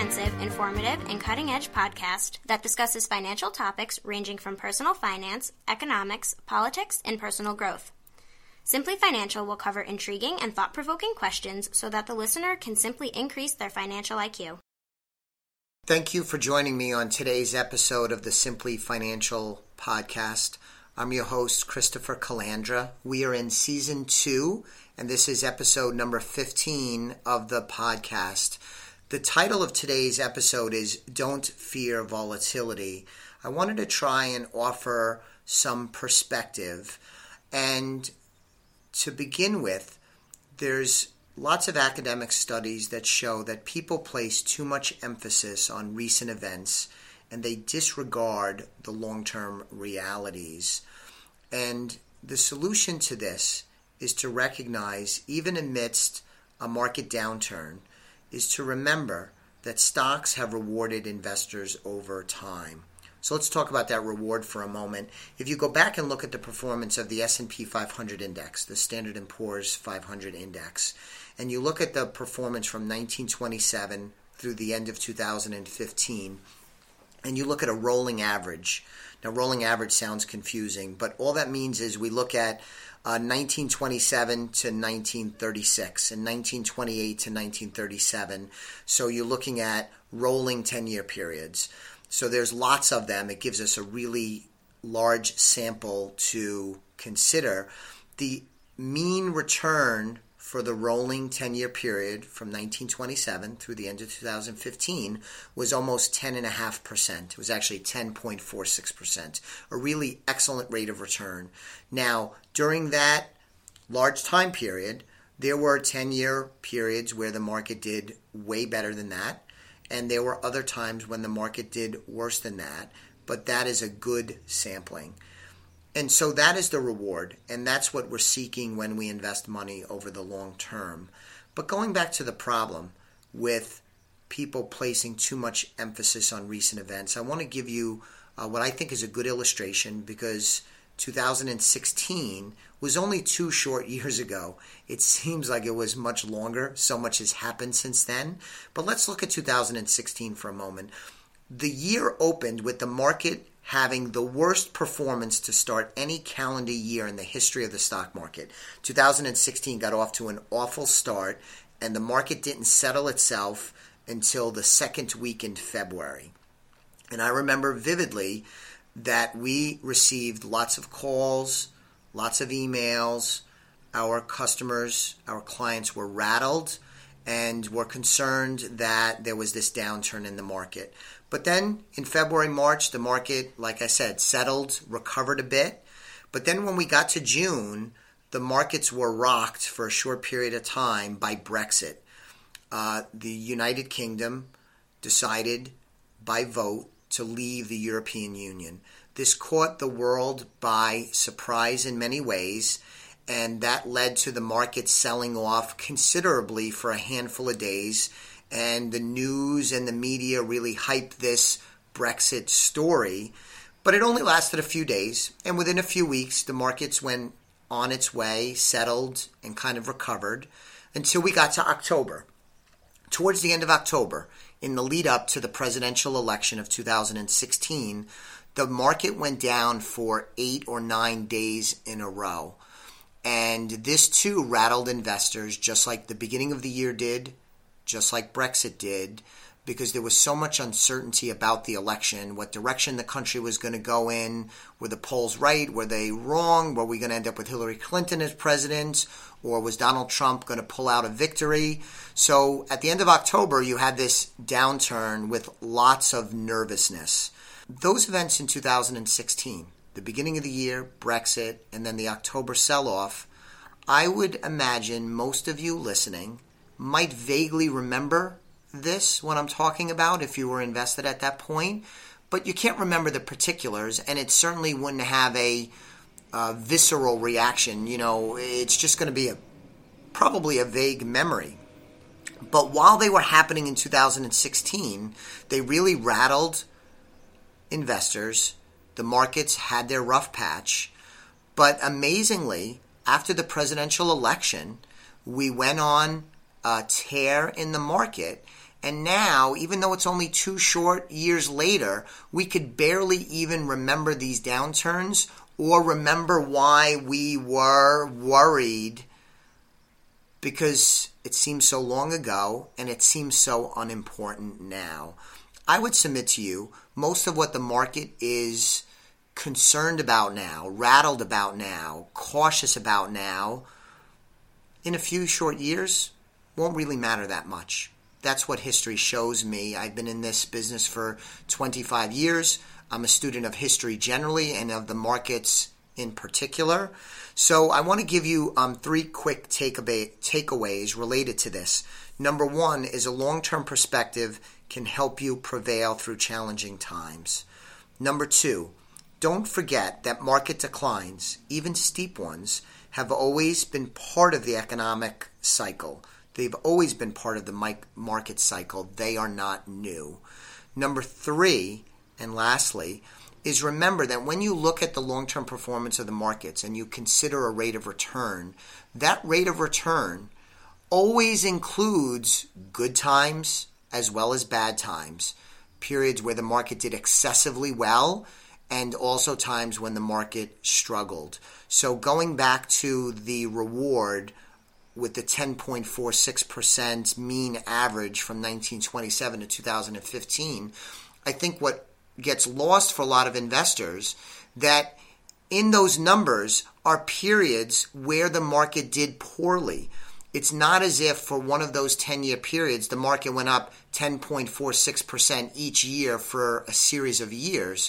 comprehensive, informative, and cutting-edge podcast that discusses financial topics ranging from personal finance, economics, politics, and personal growth. Simply Financial will cover intriguing and thought-provoking questions so that the listener can simply increase their financial IQ. Thank you for joining me on today's episode of the Simply Financial podcast. I'm your host, Christopher Calandra. We are in Season 2, and this is episode number 15 of the podcast. The title of today's episode is Don't Fear Volatility. I wanted to try and offer some perspective. And to begin with, there's lots of academic studies that show that people place too much emphasis on recent events and they disregard the long-term realities. And the solution to this is to recognize, even amidst a market downturn, is to remember that stocks have rewarded investors over time. So let's talk about that reward for a moment. If you go back and look at the performance of the S&P 500 index, the Standard & Poor's 500 index, and you look at the performance from 1927 through the end of 2015, and you look at a rolling average. Now, rolling average sounds confusing, but all that means is we look at 1927 to 1936 and 1928 to 1937. So you're looking at rolling 10-year periods. So there's lots of them. It gives us a really large sample to consider. The mean return for the rolling 10-year period from 1927 through the end of 2015 was almost 10.5%. It was actually 10.46%, a really excellent rate of return. Now, during that large time period, there were 10-year periods where the market did way better than that, and there were other times when the market did worse than that, but that is a good sampling. And so that is the reward, and that's what we're seeking when we invest money over the long term. But going back to the problem with people placing too much emphasis on recent events, I want to give you what I think is a good illustration, because 2016 was only 2 short years ago. It seems like it was much longer. So much has happened since then. But let's look at 2016 for a moment. The year opened with the market having the worst performance to start any calendar year in the history of the stock market. 2016 got off to an awful start, and the market didn't settle itself until the second week in February. And I remember vividly that we received lots of calls, lots of emails. Our customers, our clients were rattled and were concerned that there was this downturn in the market. But then in February, March, the market, like I said, settled, recovered a bit. But then when we got to June, the markets were rocked for a short period of time by Brexit. The United Kingdom decided by vote to leave the European Union. This caught the world by surprise in many ways, and that led to the market selling off considerably for a handful of days. And the news and the media really hyped this Brexit story. But it only lasted a few days. And within a few weeks, the markets went on its way, settled, and kind of recovered until we got to October. Towards the end of October, in the lead up to the presidential election of 2016, the market went down for 8 or 9 days in a row. And this too rattled investors, just like the beginning of the year did, just like Brexit did, because there was so much uncertainty about the election, what direction the country was going to go in. Were the polls right? Were they wrong? Were we going to end up with Hillary Clinton as president? Or was Donald Trump going to pull out a victory? So at the end of October, you had this downturn with lots of nervousness. Those events in 2016, the beginning of the year, Brexit, and then the October sell-off, I would imagine most of you listening might vaguely remember this, what I'm talking about, if you were invested at that point, but you can't remember the particulars, and it certainly wouldn't have a visceral reaction. You know, it's just going to be probably a vague memory. But while they were happening in 2016, they really rattled investors. The markets had their rough patch, but amazingly, after the presidential election, we went on a tear in the market, And now, even though it's only 2 short years later, we could barely even remember these downturns or remember why we were worried, because it seems so long ago and it seems so unimportant now. I would submit to you, most of what the market is concerned about now, rattled about now, cautious about now, in a few short years, won't really matter that much. That's what history shows me. I've been in this business for 25 years. I'm a student of history generally and of the markets in particular. So I want to give you 3 quick takeaways related to this. Number 1 is a long-term perspective can help you prevail through challenging times. Number 2, don't forget that market declines, even steep ones, have always been part of the economic cycle. They've always been part of the market cycle. They are not new. Number 3, and lastly, is remember that when you look at the long-term performance of the markets and you consider a rate of return, that rate of return always includes good times as well as bad times, periods where the market did excessively well and also times when the market struggled. So going back to the reward with the 10.46% mean average from 1927 to 2015, I think what gets lost for a lot of investors, that in those numbers are periods where the market did poorly. It's not as if for one of those 10-year periods the market went up 10.46% each year for a series of years.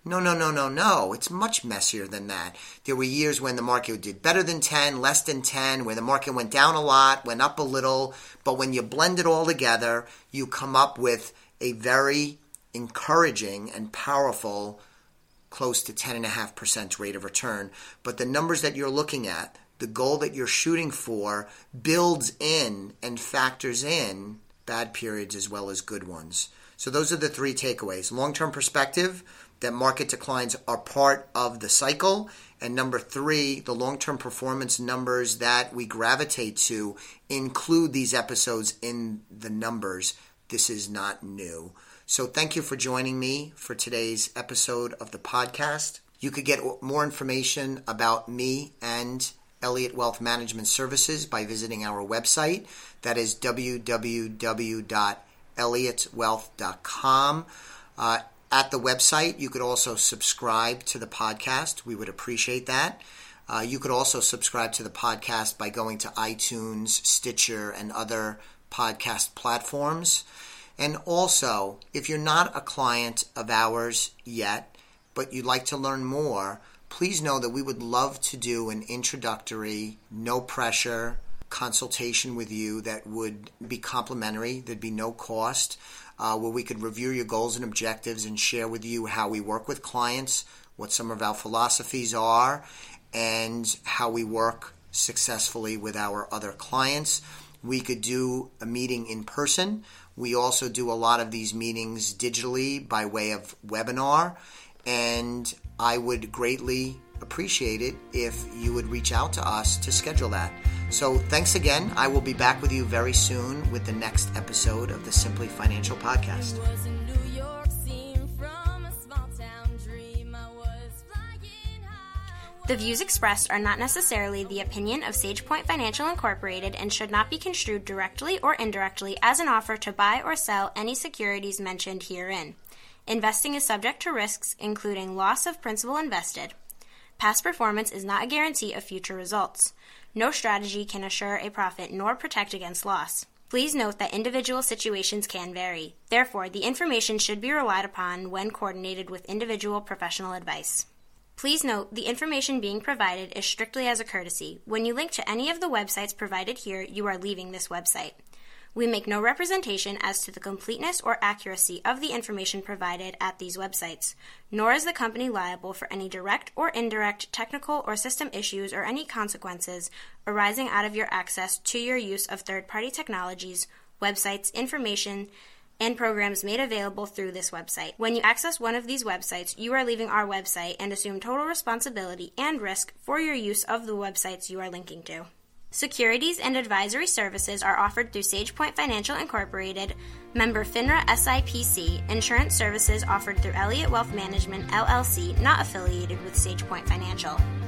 No. It's much messier than that. There were years when the market did better than 10, less than 10, where the market went down a lot, went up a little. But when you blend it all together, you come up with a very encouraging and powerful close to 10.5% rate of return. But the numbers that you're looking at, the goal that you're shooting for, builds in and factors in bad periods as well as good ones. So those are the 3 takeaways. Long-term perspective, that market declines are part of the cycle. And number 3, the long-term performance numbers that we gravitate to include these episodes in the numbers. This is not new. So thank you for joining me for today's episode of the podcast. You could get more information about me and Elliott Wealth Management Services by visiting our website. That is www.elliottwealth.com. At the website, you could also subscribe to the podcast. We would appreciate that. You could also subscribe to the podcast by going to iTunes, Stitcher, and other podcast platforms. And also, if you're not a client of ours yet, but you'd like to learn more, please know that we would love to do an introductory, no-pressure consultation with you that would be complimentary. There'd be no cost, where we could review your goals and objectives and share with you how we work with clients, what some of our philosophies are, and how we work successfully with our other clients. We could do a meeting in person. We also do a lot of these meetings digitally by way of webinar, and I would greatly appreciate it if you would reach out to us to schedule that. So thanks again. I will be back with you very soon with the next episode of the Simply Financial Podcast. The views expressed are not necessarily the opinion of SagePoint Financial Incorporated and should not be construed directly or indirectly as an offer to buy or sell any securities mentioned herein. Investing is subject to risks, including loss of principal invested. Past performance is not a guarantee of future results. No strategy can assure a profit nor protect against loss. Please note that individual situations can vary. Therefore, the information should be relied upon when coordinated with individual professional advice. Please note, the information being provided is strictly as a courtesy. When you link to any of the websites provided here, you are leaving this website. We make no representation as to the completeness or accuracy of the information provided at these websites, nor is the company liable for any direct or indirect technical or system issues or any consequences arising out of your access to your use of third-party technologies, websites, information, and programs made available through this website. When you access one of these websites, you are leaving our website and assume total responsibility and risk for your use of the websites you are linking to. Securities and advisory services are offered through SagePoint Financial Incorporated, member FINRA SIPC. Insurance services offered through Elliott Wealth Management, LLC, not affiliated with SagePoint Financial.